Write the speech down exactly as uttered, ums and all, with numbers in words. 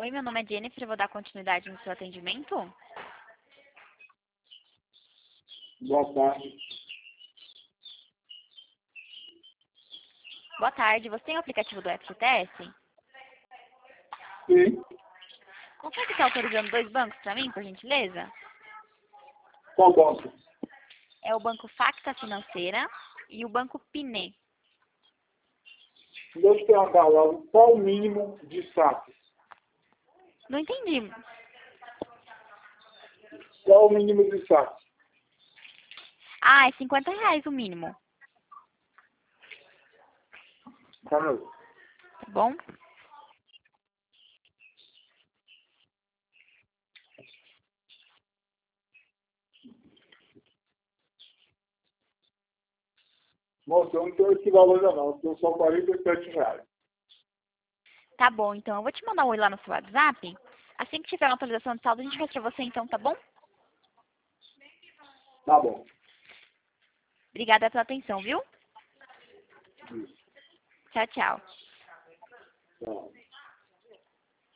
Oi, meu nome é Jennifer, eu vou dar continuidade no seu atendimento. Boa tarde. Boa tarde, você tem o aplicativo do F G T S? Sim. Consegue estar autorizando dois bancos para mim, por gentileza? Qual banco? É o Banco Facta Financeira e o Banco Pinê. Deixa eu perguntar logo, qual o mínimo de saques? Não entendi. Qual o mínimo de saques? Ah, é cinquenta reais o mínimo, Calma aí. tá bom? Moça, eu não tenho esse valor ainda não, eu tenho só quarenta e sete reais. Tá bom, então eu vou te mandar um oi lá no seu WhatsApp. Assim que tiver uma atualização de saldo, a gente faz pra você então, tá bom? Tá bom. Obrigada pela atenção, viu? Isso. Tchau, tchau. Tá.